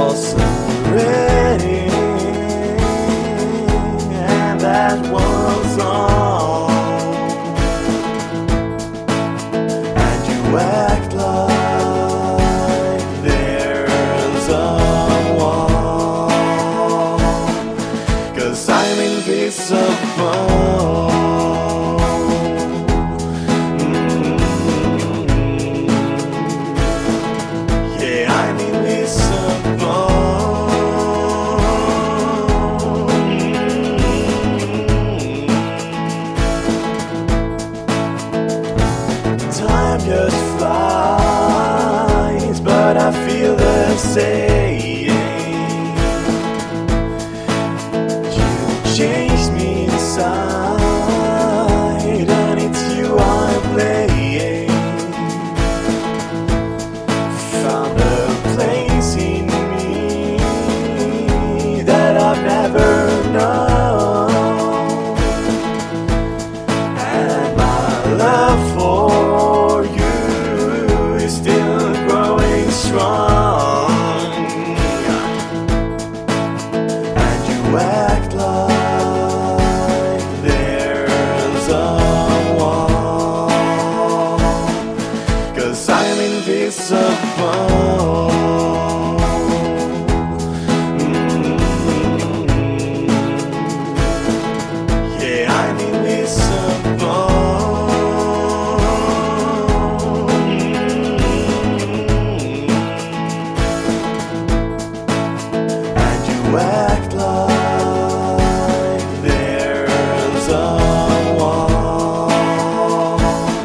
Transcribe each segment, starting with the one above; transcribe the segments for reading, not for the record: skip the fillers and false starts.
wasn't ready, and that was all. And you act like there's a wall, 'cause I'm invisible. Time just flies, but I feel the same. You chase me inside, and it's you I'm playing. Found a place in me that I've never known, and my love for strong. And you act like there's a wall, 'cause I'm invisible. Yeah, I'm invisible. Act like there's a wall,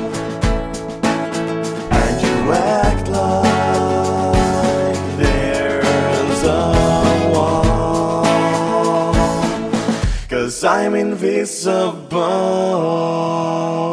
and you act like there's a wall, 'cause I'm invisible.